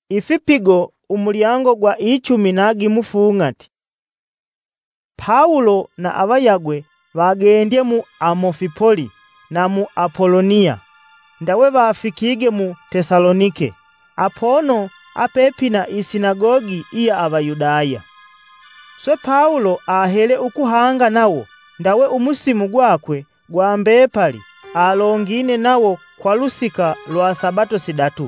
Ifipigo umulyango gwa 10 Paulo na abayagwe bagendye mu Amofipoli na mu Apolonia, ndawe bafikige mu Tesalonike, apono apepina isinagogi iya Abayudaya. Swe Paulo ahele ukuhanga nawo, ndawe umusimu gwakwe gwa mbepali alongine nawo kwa lusika lwa sabato sidatu.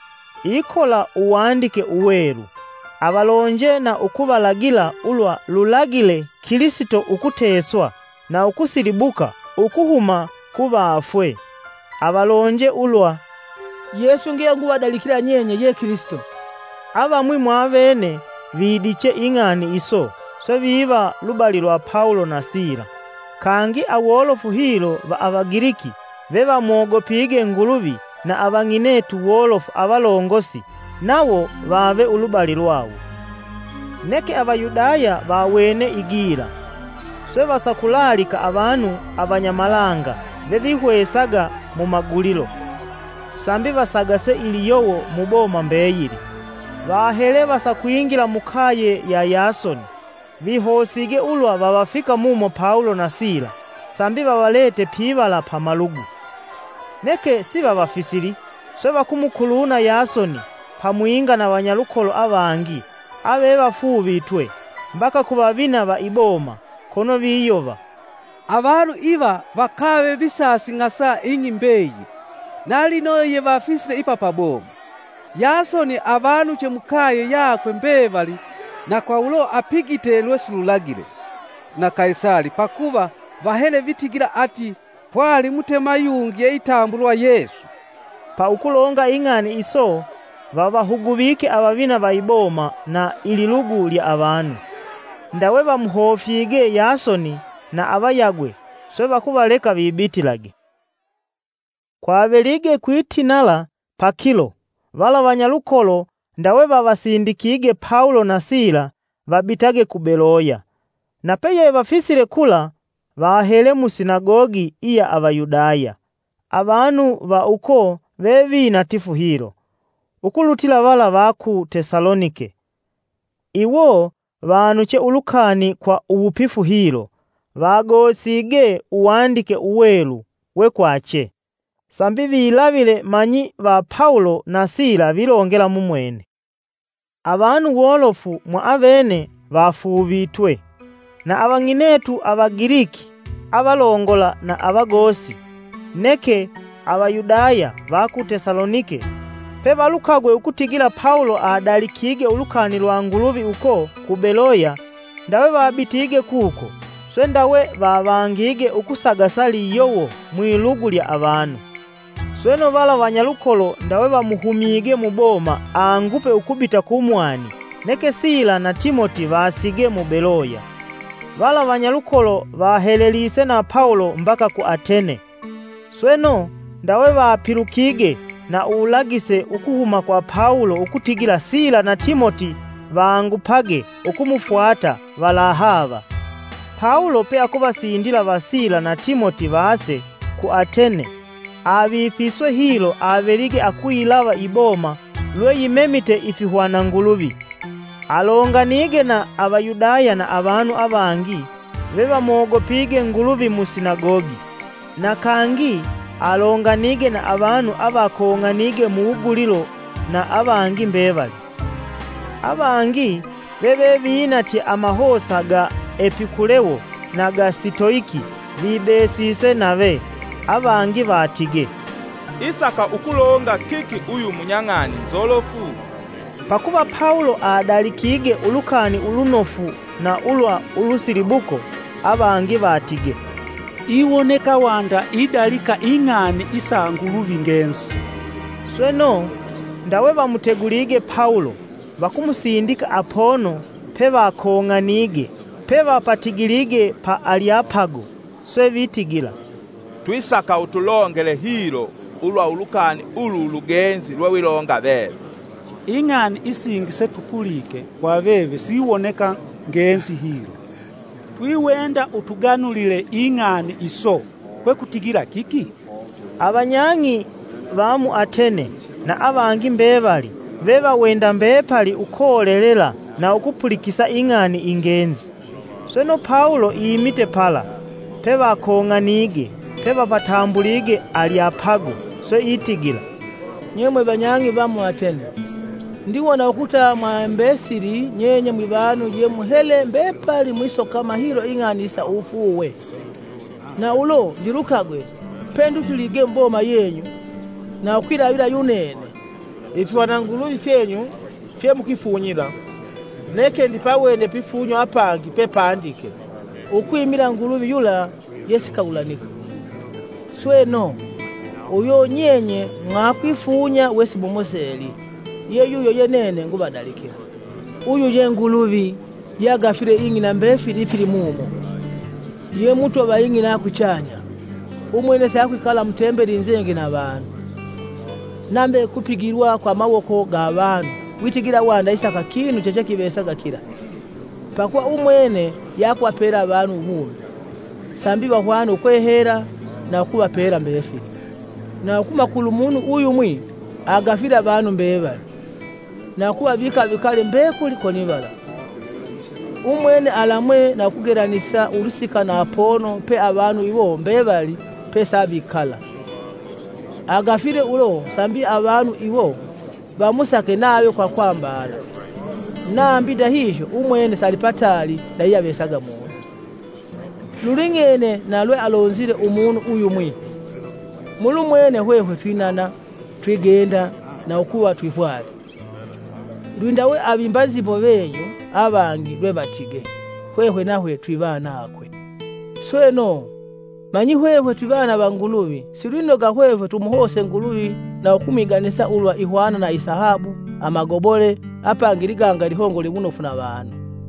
Ikola uwandike uweru, abalonje na ukubalagila ulwa lulagile Kilisito ukuteswa na ukusilibuka ukuhuma kubafwe. Abalonje ulwa Yesu ngiye ngubadalikira nyenye ye Kristo. Abamwi mwabene bidiche ing'ani iso, so biba lubali lwa Paulo na Sila. Kangi awolofu hilo ba Abagiriki beba mwogopige ngulubi na abang'inetu wolofu abalongosi nawo babe ulubali lwawo. Neke Abayudaya bawene igira, swe basakulalika abantu abanyamalanga bebihwesaga mu magulilo, sambi basagase iliyowo muboma mbeyiri. Bahele basakwingira mukaye ya Yasoni, bihosige ulwa babafika mumo Paulo na Sila, sambi babalete pibala pamalugu. Neke si babafisiri, swe bakumukuluna Yasoni pamwinga na banyalukolo abangi abe bafubitwe mbaka kubabina ba iboma kono biyoba. Abantu iba bakabe bisasi ngasa ingimbeyi nali noye bafisire ipapa boma. Yasoni abantu chemukaye yakwe mbevali na Paulo apigite lwesululagire na Kaisari pakuba bahele vitigira ati pwali mutema yungi yeitambulwa Yesu. Pa ukulonga ing'ani iso babahugubike ababina bayiboma na ililugu lya abantu, ndawe bamuhofyige Yasoni na abayagwe swe bakubaleka bibitilage. Kwabelige kwitinala pakilo bala banyalukolo ndawe babasindikige Paulo na Sila babitage ku Beroya. Na peye bafisire kula bahele mu sinagogi iya Abayudaya. Abantu ba uko bebina tifuhiro ukulutila bala baku Tesalonike. Iwo banuche ulukani kwa ubupifu hilo, bagosige uwandike uwelu wekwache, sambi bilabile manyi ba Paulo na Sila bilongela mumwene. Abantu wolofu mwa abene bafubitwe, na abang'inetu Abagiriki abalongola na abagosi. Neke Abayudaya baku Tesalonike pe balukagwe ukutigila Paulo adalikige ulukani lwa ngulubi uko ku Beroya, ndawe babitige kuko, swe ndawe babangige ukusagasali yowo mwilugu lya abantu. Sweno bala banyalukolo ndawe bamuhumige muboma angupe ukubita kumwani, neke Sila na Timoti basige mu Beroya. Bala banyalukolo bahelelise na Paulo mbaka ku Atene. Sweno ndawe bapilukige na ulagise ukuhuma kwa Paulo ukutigila Sila na Timoti bangupage ukumufuata balahava. Paulo pe akubasindila basila na Timoti base ku Atene, abifiswe hilo abelige akuilava iboma lwe yimemite ifihwana ngulubi. Alonganige na Abayudaya na abantu abangi beba mwogopige ngulubi mu sinagogi, na kangi alonganige na abantu abakonganige mu bugulilo na abangi mbebali. Abangi bebe binati amahosa ga Epikulewo na ga Sitoiki bibesise nabe, abangi batige isaka ukulonga kiki uyu munyang'ani nzolofu. Pakuba Paulo adalikige ulukani ulunofu na ulwa ulusilibuko, abangi batige iwoneka wanda idalika ing'ani isangulubi ngensi. Sweno ndawe bamutegulige Paulo bakumusindika apono pe bakong'anige pe bapatigilige pa Aliapago, swe bitigila twisaka utulongele hilo ulwa ulukani ulu lugenzi lwewilonga bebe. Ing'ani isingise tupulike kwa bebe siwoneka ngensi hilo. Twiwenda utuganulile ing'ani iso kwe kutigira kiki. Abanyang'i bamu Atene na abangi mbebali veva wenda mbepali ukolelela na ukupulikisa ing'ani ingenzi. Sweno Paulo imite pala, peva kong'anige, peva patambulige Areopago, so itigila. Nyemwe banyangi bamu Atene, ndiwona ukuta mwambesiri nyenye mwibanu je muhele mbepali mwiso kama hilo ing'ani isa ufuwe. Na ulo ndirukagwe pendu tulige mboma yenyu na ukwira bila yunene. Ifi wananguluvi fyenyu fye mukifunyira neke ndipawene pifunyo apangi pepandike ukwimira nguluvi yula yesikawulanika. Sweno uyo nyenye mwakwifunya wesi bomoseli ye yuyo yenene ngubadalikira. Uyu ye nguluvi yagafire ingi na mbefili fili mumo ye mutu wa ingi na kuchanya umwene sayakwikala mtembeli nzenge na bantu nambe kupigirwa kwa mawoko ga bantu witigira wanda isaka kinu cheche kibesaga kila pakuwa umwene yakwapera abantu nkuru sambi bahwana ukwehera na kubapera mbefili na kumakulu muntu uyu mwi agafira abantu mbebali na kubabika bikale mbekuli konibala umwene alamwe na kugeranisa urusika na pono pe abantu ibo mbebali pesa bikala agafire ulo sambi abantu ibo bamusake nayo kwa kwambala nambida hijo umwene salipatali na yabesaga muntu lulingene nalwe alonzire umuntu uyu mwi mulu mwene hwehwe twinana twigenda na ukuwa twifwale lwindawe abimbazi bobenyu abangi lwe batige hwehwe nahwe twibana akwe sweno manyi hwehwe twibana banguluvi silwinoga hwehwe tumuhose nguluvi na ukumiganisa ulwa ihwana na isahabu amagobole apangiriganga lihongo libunofuna abantu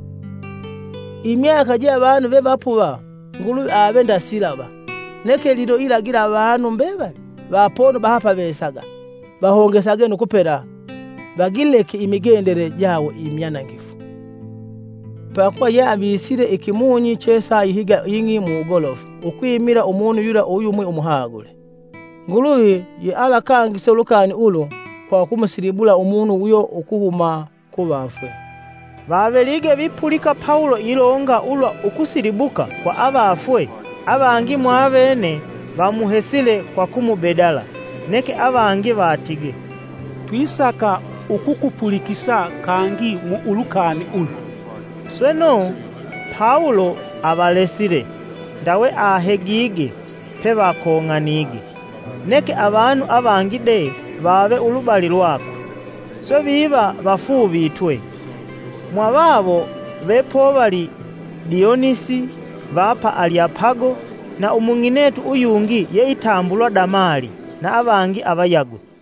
imyaka je abantu bebapuba nguluvi abenda silaba neke lilo ilagira abantu mbebali bapono bahapa besaga bahongesage nokupera bagileke imigendere jawo imyana ngifu pakuwa ye abisire ikimunyi chesa ihiga yingi mu golofu ukwimira umuntu yura uyumwe umuhagule nguluvi ye alakangise ulukani ulo kwa kumusiribula umuntu uyo ukuhuma kubafwe babelige bipulika Paulo ilonga ulwa ukusiribuka kwa abafwe abangi mwabene bamuhesile kwa kumubedala neke abangi batige twisaka ukukupulikisa kangi mu ulukani ulu. Sweno Paulo abalesile ndawe ahegige peba kong'anige neke abantu abangi de babe ulubali lwako so biba bafubitwe mwababo bepo bali Dionisi bapa Areopago na umung'inetu uyungi ye itambulwa Damali na abangi abayago